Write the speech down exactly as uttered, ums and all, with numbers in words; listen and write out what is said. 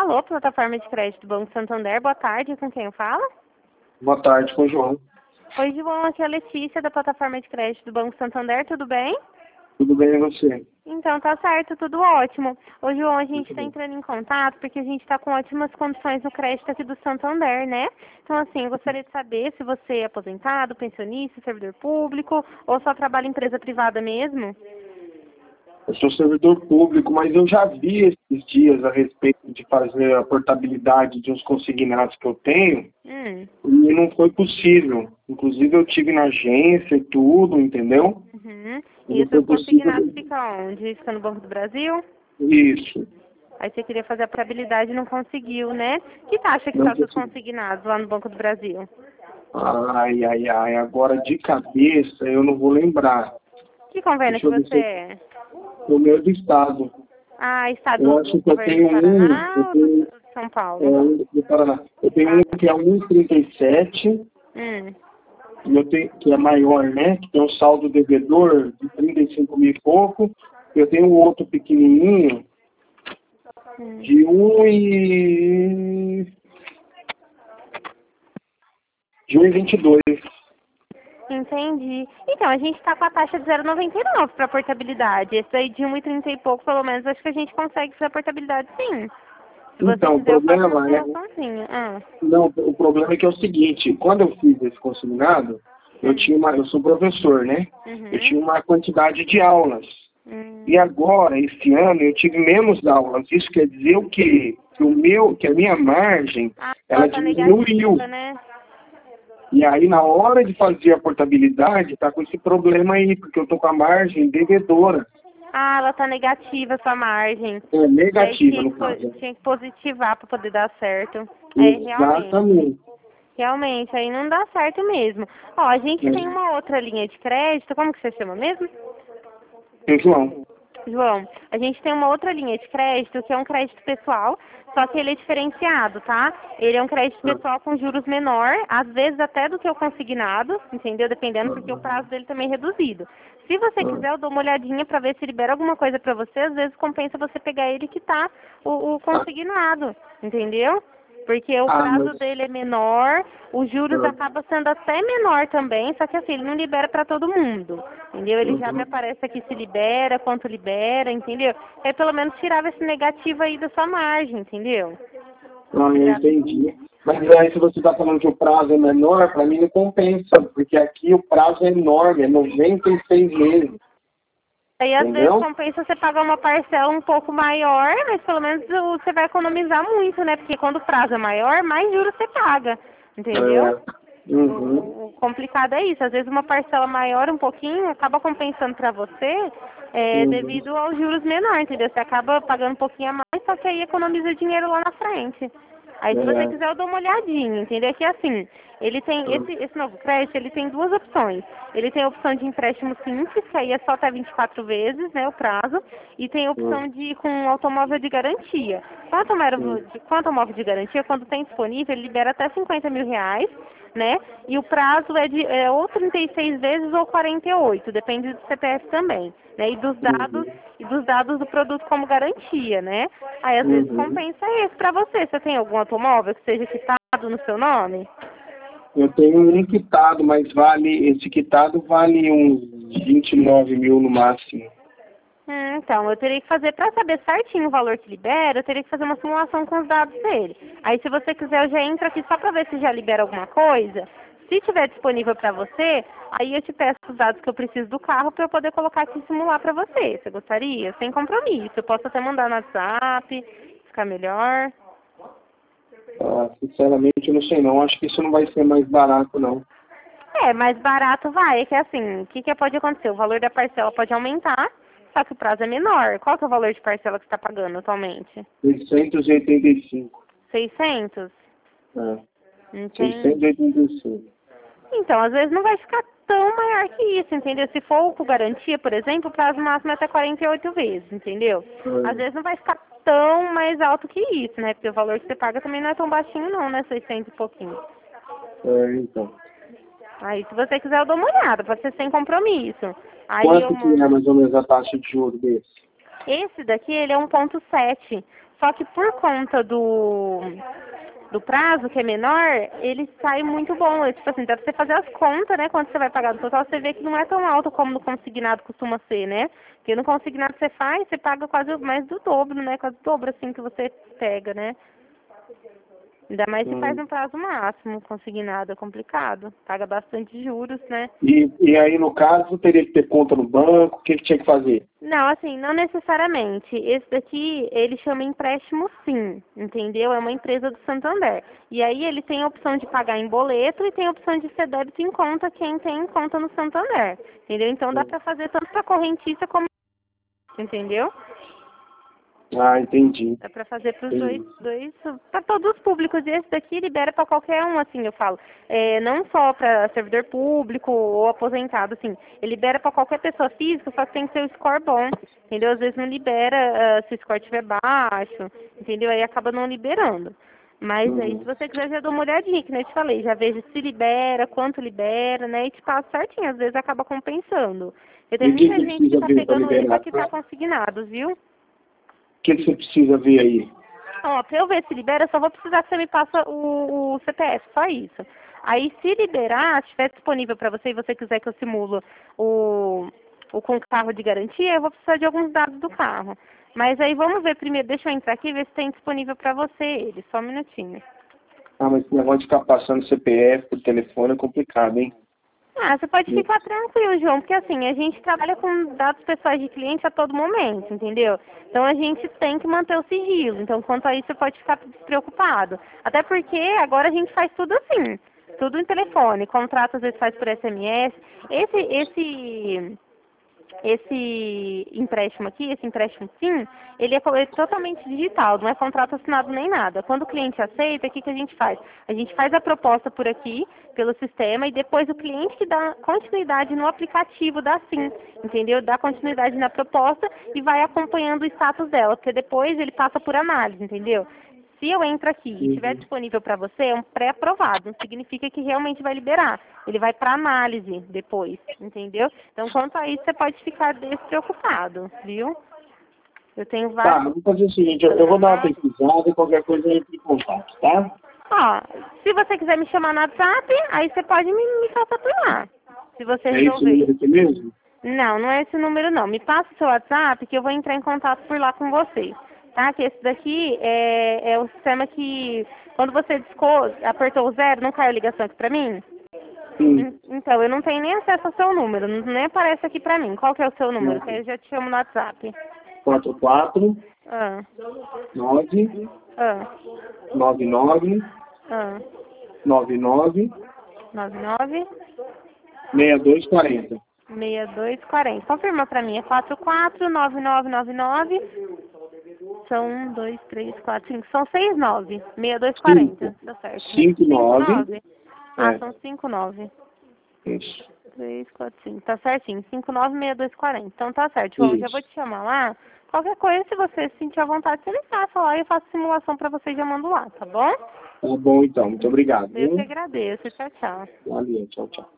Alô, plataforma de crédito do Banco Santander, boa tarde, com quem eu falo? Boa tarde, com o João. Oi, João, aqui é a Letícia, da plataforma de crédito do Banco Santander, tudo bem? Tudo bem e você? Então, tá certo, tudo ótimo. Ô, João, a gente Muito está bem. entrando em contato porque a gente está com ótimas condições no crédito aqui do Santander, né? Então, assim, eu gostaria de saber se você é aposentado, pensionista, servidor público ou só trabalha em empresa privada mesmo? Eu sou servidor público, mas eu já vi esses dias a respeito de fazer a portabilidade de uns consignados que eu tenho Hum. e não foi possível. Inclusive eu tive na agência e tudo, entendeu? Uhum. E E não o foi seu consignado possível. fica onde? Fica no Banco do Brasil? Isso. Aí você queria fazer a portabilidade e não conseguiu, né? Que taxa que Não está seus consegui. consignados lá no Banco do Brasil? Ai, ai, ai. Agora de cabeça eu não vou lembrar. Que convênio Deixa que eu ver você se é? eu... o meu do estado. Ah, estado Eu do acho que eu governo do tenho um, eu Paraná ou do, tenho, do São é, Paulo? um do Paraná. Eu tenho Ah, um que é um vírgula trinta e sete. hum. E eu tenho, que é maior, né? Que tem um saldo devedor de trinta e cinco mil e pouco. Eu tenho um outro pequenininho hum. de um e... de um e vinte e dois. Entendi. Então, a gente está com a taxa de zero vírgula noventa e nove para portabilidade. Esse aí de um e trinta e pouco, pelo menos, acho que a gente consegue fazer a portabilidade sim. Se você Então, o quiser, eu faço uma problema é... simulaçãozinha. Ah. Não, o problema é que é o seguinte, quando eu fiz esse consignado, eu Hum. tinha uma... Eu sou professor, né? Eu Uhum. tinha uma quantidade de aulas. Hum. E agora, esse ano, eu tive menos aulas. Isso quer dizer o quê? Que, o meu, que a minha margem, Ah, ela ela tá diminuiu. negativa, né? E aí, na hora de fazer a portabilidade, tá com esse problema aí, porque eu tô com a margem devedora. Ah, ela tá negativa, essa margem. É Daí negativa, tinha no que, po- caso. tinha que positivar para poder dar certo. É, realmente. Exatamente. Realmente, aí não dá certo mesmo. Ó, a gente tem É. uma outra linha de crédito, como que você chama mesmo? E, João, João, a gente tem uma outra linha de crédito que é um crédito pessoal, só que ele é diferenciado, tá? Ele é um crédito ah, pessoal com juros menor, às vezes até do que o consignado, entendeu? Dependendo, porque o prazo dele também é reduzido. Se você ah, quiser, eu dou uma olhadinha para ver se libera alguma coisa para você, às vezes compensa você pegar ele que tá o, o ah, consignado, entendeu? Porque o ah, prazo mas... dele é menor, os juros ah, acaba sendo até menor também, só que assim, ele não libera para todo mundo, entendeu? Ele já me uhum. aparece aqui se libera, quanto libera, entendeu? Aí pelo menos tirava esse negativo aí da sua margem, entendeu? Ah, eu Tirava. entendi. Mas aí, se você está falando que o prazo é menor, para mim não compensa, porque aqui o prazo é enorme, é noventa e seis meses, Aí às vezes entendeu? compensa você pagar uma parcela um pouco maior, mas pelo menos o- você vai economizar muito, né? Porque quando o prazo é maior, mais juros você paga, entendeu? É, uhum, O, o complicado é isso, às vezes uma parcela maior um pouquinho acaba compensando para você é, uhum, devido aos juros menores, entendeu? Você acaba pagando um pouquinho a mais, só que aí economiza dinheiro lá na frente. Aí se você é, quiser eu dou uma olhadinha, entendeu? Que assim, ele tem, esse, esse novo crédito, ele tem duas opções. Ele tem a opção de empréstimo simples, que aí é só até vinte e quatro vezes, né, o prazo, e tem a uhum, opção de com automóvel de garantia. Com automóvel de, com automóvel de garantia, quando tem disponível, ele libera até cinquenta mil reais, né? E o prazo é de é, ou trinta e seis vezes ou quarenta e oito, depende do C P F também, né? E dos dados uhum, e dos dados do produto como garantia, né? Aí às vezes uhum. compensa esse para você. Você tem algum automóvel que seja quitado no seu nome? Eu tenho um quitado, mas vale, esse quitado vale uns vinte e nove mil no máximo. Hum, então, eu teria que fazer, para saber certinho o valor que libera, eu teria que fazer uma simulação com os dados dele. Aí, se você quiser, eu já entro aqui só para ver se já libera alguma coisa. Se tiver disponível para você, aí eu te peço os dados que eu preciso do carro para eu poder colocar aqui e simular para você. Você gostaria? Sem compromisso. Eu posso até mandar no WhatsApp, ficar melhor. Ah, sinceramente, eu não sei não. Acho que isso não vai ser mais barato, não. É, mais barato vai. É que assim, o que, que pode acontecer? O valor da parcela pode aumentar, só que o prazo é menor. Qual que é o valor de parcela que você está pagando atualmente? seiscentos e oitenta e cinco. Seiscentos. É, seiscentos Entendi. e oitenta e cinco. Então, às vezes não vai ficar tão maior que isso, entendeu? Se for com garantia, por exemplo, o prazo máximo é até quarenta e oito vezes, entendeu? Às vezes não vai ficar tão mais alto que isso, né? Porque o valor que você paga também não é tão baixinho não, né? seiscentos e pouquinho. É, é, então. Aí, se você quiser, eu dou uma olhada, pode ser sem compromisso. Aí eu Quanto que mando. é mais ou menos a taxa de juros desse? Esse daqui, ele é um ponto sete. Só que por conta do, do prazo, que é menor, ele sai muito bom. É, tipo assim, dá pra você fazer as contas, né? Quanto você vai pagar no total, você vê que não é tão alto como no consignado costuma ser, né? Porque no consignado você faz, você paga quase mais do dobro, né? Quase o dobro, assim, que você pega, né? Ainda mais se faz Hum. no prazo máximo, consignado, é complicado. Paga bastante juros, né? E, e aí, no caso, teria que ter conta no banco, o que, que tinha que fazer? Não, assim, não necessariamente. Esse daqui, ele chama empréstimo sim, entendeu? É uma empresa do Santander. E aí ele tem a opção de pagar em boleto e tem a opção de ser débito em conta quem tem conta no Santander, entendeu? Então dá pra fazer tanto pra correntista como... Entendeu? Ah, entendi. Dá pra fazer pros dois, entendi. dois, para todos os públicos. E esse daqui libera pra qualquer um, assim, eu falo. É, não só pra servidor público ou aposentado, assim. Ele libera pra qualquer pessoa física, só que tem que ter o score bom, entendeu? Às vezes não libera uh, se o score estiver baixo, entendeu? Aí acaba não liberando. Mas aí, Uhum. se você quiser, já dou uma olhadinha, que nem eu te falei. Já vejo se libera, quanto libera, né? E te passo certinho. Às vezes acaba compensando. Eu E tenho o que, muita que gente que precisa tá ver para pegando ele pra liberar? quitar O consignado, viu? que, que você precisa ver aí? Ó, pra eu ver se libera, eu só vou precisar que você me passa o, o C P F, só isso. Aí, se liberar, se estiver disponível para você e você quiser que eu simulo o, o com carro de garantia, eu vou precisar de alguns dados do carro. Mas aí vamos ver primeiro, deixa eu entrar aqui e ver se tem disponível para você ele. Só um minutinho. Ah, mas esse negócio de ficar passando C P F por telefone é complicado, hein? Ah, você pode ficar tranquilo, João, porque assim, a gente trabalha com dados pessoais de cliente a todo momento, entendeu? Então a gente tem que manter o sigilo. Então, quanto a isso, você pode ficar despreocupado. Até porque agora a gente faz tudo assim, tudo em telefone. Contrato às vezes faz por S M S. Esse, esse esse empréstimo aqui, esse empréstimo sim, ele é, co- é totalmente digital, não é contrato assinado nem nada. Quando o cliente aceita, o que, que a gente faz? A gente faz a proposta por aqui, pelo sistema, e depois o cliente que dá continuidade no aplicativo da Sim, entendeu? Dá continuidade na proposta e vai acompanhando o status dela, porque depois ele passa por análise, entendeu? Se eu entro aqui e estiver Uhum. disponível para você, é um pré-aprovado. Não significa que realmente vai liberar. Ele vai para análise depois, entendeu? Então, quanto a isso, você pode ficar despreocupado, viu? Eu tenho Tá, vários... eu vou fazer o seguinte, eu, eu vou dar uma pesquisada e qualquer coisa eu entro em contato, tá? Ó, se você quiser me chamar no WhatsApp, aí você pode me, me passar por lá, se você É esse resolver. número aqui mesmo? Não, não é esse número não. Me passa o seu WhatsApp que eu vou entrar em contato por lá com você. Tá? Que esse daqui é, é o sistema que, quando você discou, apertou o zero, não caiu a ligação aqui pra mim? Sim. En- Então, eu não tenho nem acesso ao seu número, não- nem aparece aqui pra mim. Qual que é o seu número? Que aí eu já te chamo no WhatsApp. quatro quatro Ah, nove ah, nove nove ah. nove nove nove nove seis dois quatro zero. seis dois quatro zero. Confirma pra mim, é quatro quatro nove nove nove nove. São um, dois, três, quatro, cinco. São seis nove. seis dois quatro zero. cinco. Tá certo. cinco Cinco nove. nove. Ah, É, são cinco nove. isso. três, quatro, cinco. Tá certinho. cinco nove seis dois quatro zero. Então tá certo. João, já vou Isso. te chamar lá. Qualquer coisa, se você se sentir à vontade, você me passa lá e eu faço simulação pra você e já mando lá, tá bom? Tá bom então, muito obrigado, Eu que viu? agradeço. Tchau, tchau. Valeu, tchau, tchau.